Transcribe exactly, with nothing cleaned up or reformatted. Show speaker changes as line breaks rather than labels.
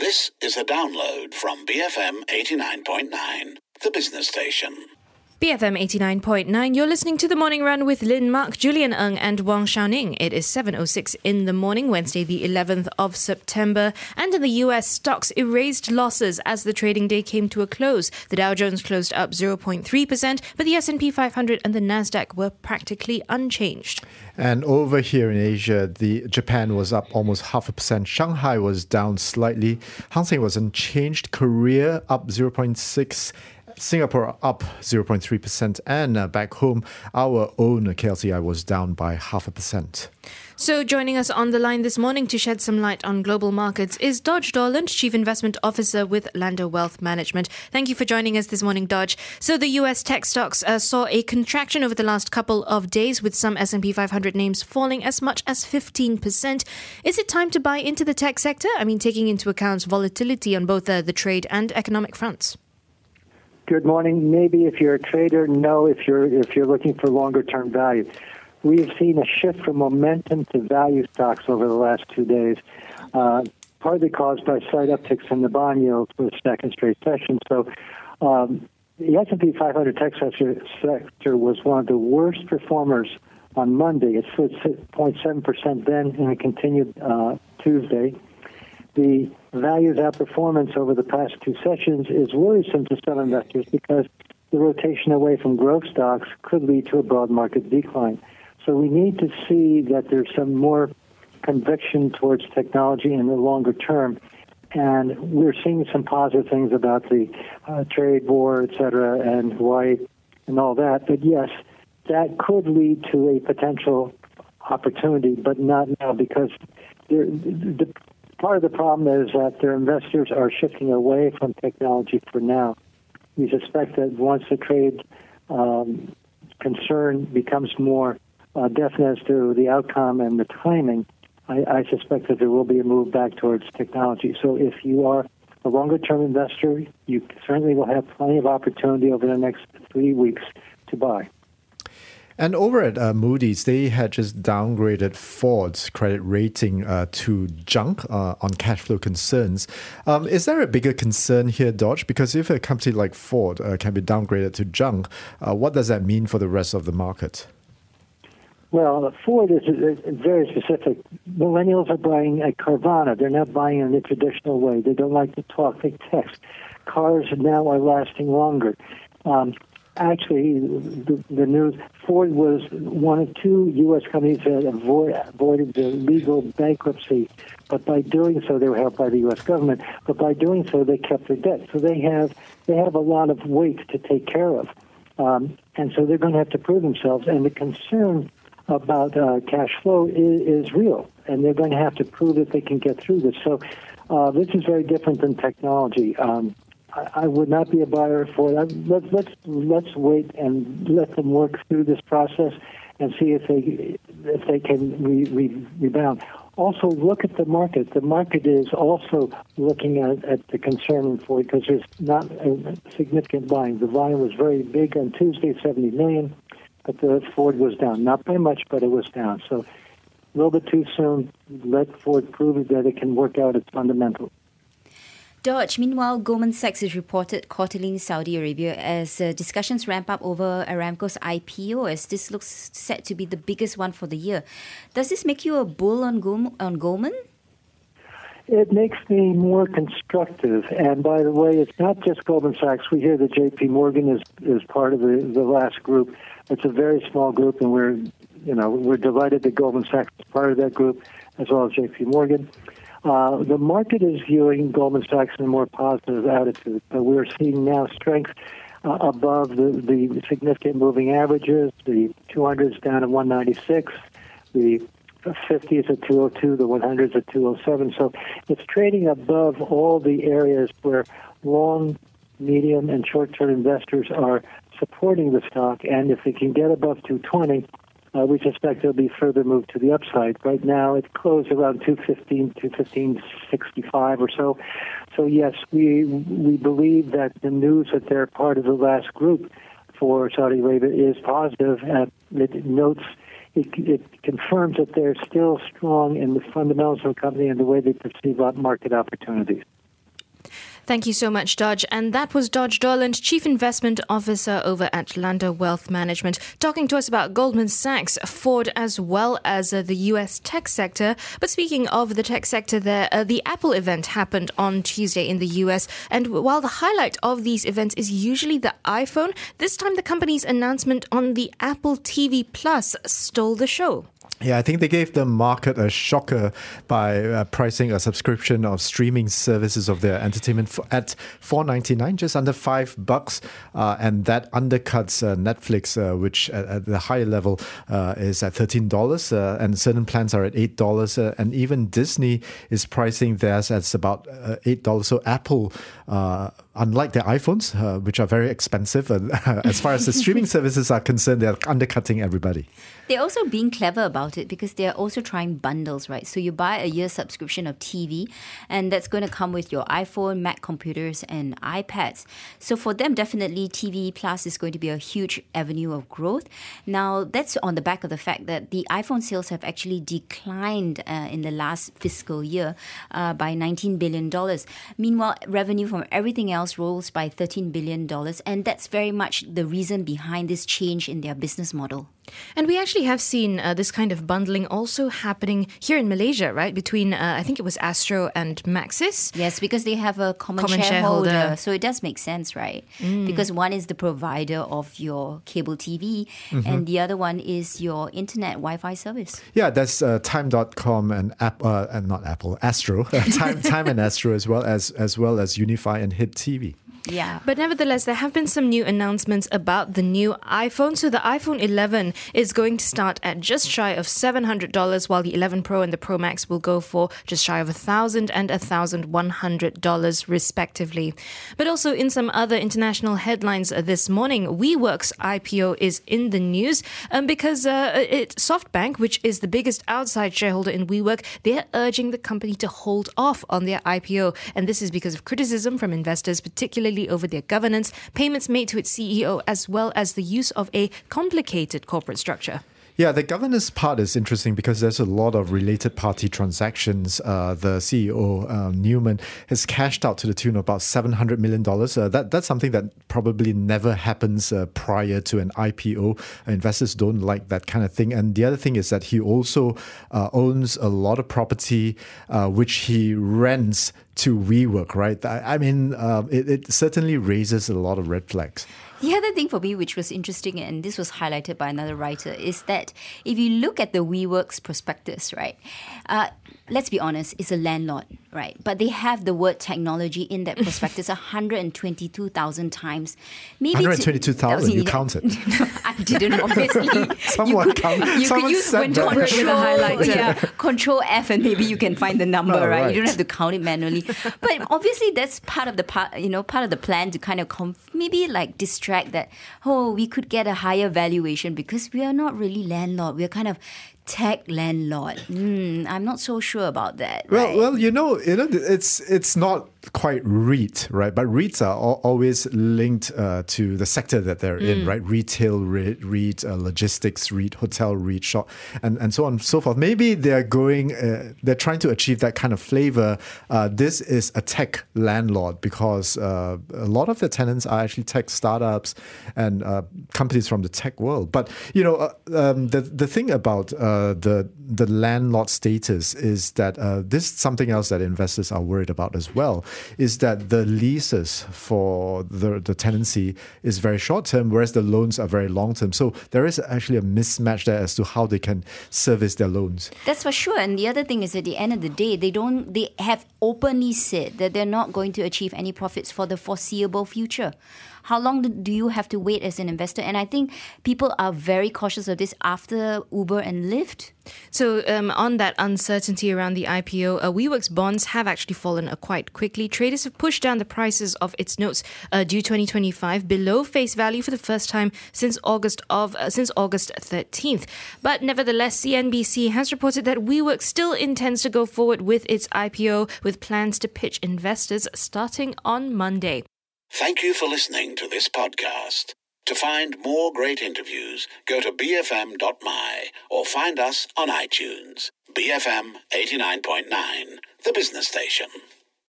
This is a download from B F M eighty-nine point nine, the business station.
B F M eighty-nine point nine, you're listening to The Morning Run with Lynn Mark, Julian Ng and Wang Xiaoning. It is seven oh six in the morning, Wednesday the eleventh of September. And in the U S, stocks erased losses as the trading day came to a close. The Dow Jones closed up zero point three percent, but the S and P five hundred and the Nasdaq were practically unchanged.
And over here in Asia, the Japan was up almost half a percent. Shanghai was down slightly. Hang Seng was unchanged. Korea up zero point six percent. Singapore up zero point three percent, and uh, back home, our own K L C I was down by half a percent.
So joining us on the line this morning to shed some light on global markets is Dodge Dorland, Chief Investment Officer with Lando Wealth Management. Thank you for joining us this morning, Dodge. So the U S tech stocks uh, saw a contraction over the last couple of days, with some S and P five hundred names falling as much as fifteen percent. Is it time to buy into the tech sector? I mean, taking into account volatility on both uh, the trade and economic fronts.
Good morning. Maybe if you're a trader, no. If you're if you're looking for longer term value, we've seen a shift from momentum to value stocks over the last two days, uh, partly caused by slight upticks in the bond yields for the second straight session. So, um, the S and P five hundred tech sector, sector was one of the worst performers on Monday. It slid zero point seven percent then, and it continued uh, Tuesday. The value's outperformance over the past two sessions is worrisome to some investors because the rotation away from growth stocks could lead to a broad market decline. So we need to see that there's some more conviction towards technology in the longer term. And we're seeing some positive things about the uh, trade war, et cetera, and Hawaii and all that. But yes, that could lead to a potential opportunity, but not now, because there, the part of the problem is that their investors are shifting away from technology for now. We suspect that once the trade um, concern becomes more uh, definite as to the outcome and the timing, I, I suspect that there will be a move back towards technology. So if you are a longer-term investor, you certainly will have plenty of opportunity over the next three weeks to buy.
And over at uh, Moody's, they had just downgraded Ford's credit rating uh, to junk uh, on cash flow concerns. Um, is there a bigger concern here, Dodge? Because if a company like Ford uh, can be downgraded to junk, uh, what does that mean for the rest of the market?
Well, Ford is very specific. Millennials are buying a Carvana. They're not buying in the traditional way. They don't like to talk. They text. Cars now are lasting longer. Um, Actually, the, the news, Ford was one of two U S companies that avoid, avoided the legal bankruptcy, but by doing so, they were helped by the U S government, but by doing so, they kept their debt. So they have they have a lot of weight to take care of, um, and so they're going to have to prove themselves, and the concern about uh, cash flow is, is real, and they're going to have to prove that they can get through this. So uh, this is very different than technology. Um, I would not be a buyer for it. Let's let's let's wait and let them work through this process and see if they if they can re, re, rebound. Also, look at the market. The market is also looking at, at the concern for it because there's not a significant buying. The volume was very big on Tuesday, seventy million, but the Ford was down, not by much, but it was down. So a little bit too soon. Let Ford prove that it can work out its fundamentals.
Dodge, meanwhile, Goldman Sachs is reported courting Saudi Arabia as uh, discussions ramp up over Aramco's I P O, as this looks set to be the biggest one for the year. Does this make you a bull on, Go- on Goldman?
It makes me more constructive. And by the way, it's not just Goldman Sachs. We hear that J P Morgan is, is part of the, the last group. It's a very small group, and we're you know we're delighted that Goldman Sachs is part of that group, as well as J P Morgan. Uh, the market is viewing Goldman Sachs in a more positive attitude, but we're seeing now strength uh, above the, the significant moving averages. The two hundred is down to one ninety-six, the fifty is at two oh two, the one hundred is at two oh seven. So it's trading above all the areas where long, medium, and short-term investors are supporting the stock, and if it can get above two twenty, Uh, we suspect there'll be further move to the upside. Right now, it closed around two fifteen, two fifteen sixty-five or so. So yes, we we believe that the news that they're part of the last group for Saudi Arabia is positive. And it notes, it, it confirms that they're still strong in the fundamentals of the company and the way they perceive market opportunities.
Thank you so much, Dodge. And that was Dodge Dorland, Chief Investment Officer over at Landa Wealth Management, talking to us about Goldman Sachs, Ford, as well as uh, the U S tech sector. But speaking of the tech sector there, uh, the Apple event happened on Tuesday in the U S. And while the highlight of these events is usually the iPhone, this time the company's announcement on the Apple T V Plus stole the show.
Yeah, I think they gave the market a shocker by uh, pricing a subscription of streaming services of their entertainment for, at four ninety-nine, just under five bucks, uh, and that undercuts uh, Netflix, uh, which at, at the higher level uh, is at thirteen dollars, uh, and certain plans are at eight dollars, uh, and even Disney is pricing theirs at about uh, eight dollars. So Apple, uh, unlike their iPhones, uh, which are very expensive, uh, as far as the streaming services are concerned, they're undercutting everybody.
They're also being clever about it because they're also trying bundles, right? So you buy a year subscription of T V, and that's going to come with your iPhone, Mac computers, and iPads. So for them, definitely T V Plus is going to be a huge avenue of growth. Now, that's on the back of the fact that the iPhone sales have actually declined uh, in the last fiscal year uh, by nineteen billion dollars. Meanwhile, revenue from everything else rose by thirteen billion dollars, and that's very much the reason behind this change in their business model.
And we actually have seen uh, this kind of bundling also happening here in Malaysia, right? Between, uh, I think it was Astro and Maxis.
Yes, because they have a common,
Common
shareholder.
shareholder.
So it does make sense, right? Mm. Because one is the provider of your cable T V, mm-hmm. and the other one is your internet Wi-Fi service.
Yeah, that's uh, Time dot com and App, uh, and not Apple, Astro, Time, Time and Astro, as well as as well as Unify and Hit T V.
Yeah.
But nevertheless, there have been some new announcements about the new iPhone. So the iPhone eleven is going to start at just shy of seven hundred dollars, while the eleven Pro and the Pro Max will go for just shy of one thousand dollars and one thousand one hundred dollars respectively. But also in some other international headlines uh, this morning, WeWork's I P O is in the news um, because uh, it, SoftBank, which is the biggest outside shareholder in WeWork, they're urging the company to hold off on their I P O. And this is because of criticism from investors, particularly over their governance, payments made to its C E O, as well as the use of a complicated corporate structure.
Yeah, the governance part is interesting because there's a lot of related party transactions. Uh, the C E O, uh, Newman, has cashed out to the tune of about seven hundred million dollars. Uh, that, that's something that probably never happens uh, prior to an I P O. Investors don't like that kind of thing. And the other thing is that he also uh, owns a lot of property, uh, which he rents to WeWork, right? I, I mean, uh, it, it certainly raises a lot of red flags.
The other thing for me, which was interesting, and this was highlighted by another writer, is that if you look at the WeWork's prospectus, right, uh, let's be honest, it's a landlord, right? But they have the word technology in that prospectus one hundred twenty-two thousand times. Maybe
one hundred twenty-two thousand, you counted.
I didn't, obviously.
Someone
you could,
count,
you
someone
could use
said
control,
that.
With a highlighter.
yeah, control F, and maybe you can find the number,
Oh,
right?
right.
You don't have to count it manually. But obviously, that's part of the part, you know, part of the plan to kind of conf- maybe like distract that. Oh, we could get a higher valuation because we are not really landlord. We are kind of tech landlord. Mm, I'm not so sure about that.
Well,
right?
well, you know, you know, it's it's not quite REIT, right? But REITs are al- always linked uh, to the sector that they're in, right? Retail REIT, REIT uh, logistics REIT, hotel REIT, shop, and, and so on and so forth. Maybe they're going, uh, they're trying to achieve that kind of flavor. Uh, this is a tech landlord because uh, a lot of the tenants are actually tech startups and uh, companies from the tech world. But you know, uh, um, the the thing about uh, the the landlord status is that uh, this is something else that investors are worried about as well. Is that the leases for the, the tenancy is very short term, whereas the loans are very long term. So there is actually a mismatch there as to how they can service their loans.
That's for sure. And the other thing is, at the end of the day, they don't. They have openly said that they're not going to achieve any profits for the foreseeable future. How long do you have to wait as an investor? And I think people are very cautious of this after Uber and Lyft.
So um, on that uncertainty around the I P O, uh, WeWork's bonds have actually fallen uh, quite quickly. Traders have pushed down the prices of its notes uh, due twenty twenty-five below face value for the first time since August of uh, since August thirteenth. But nevertheless, C N B C has reported that WeWork still intends to go forward with its I P O, with plans to pitch investors starting on Monday.
Thank you for listening to this podcast. To find more great interviews, go to b f m dot m y or find us on iTunes. B F M eighty-nine point nine, the business station.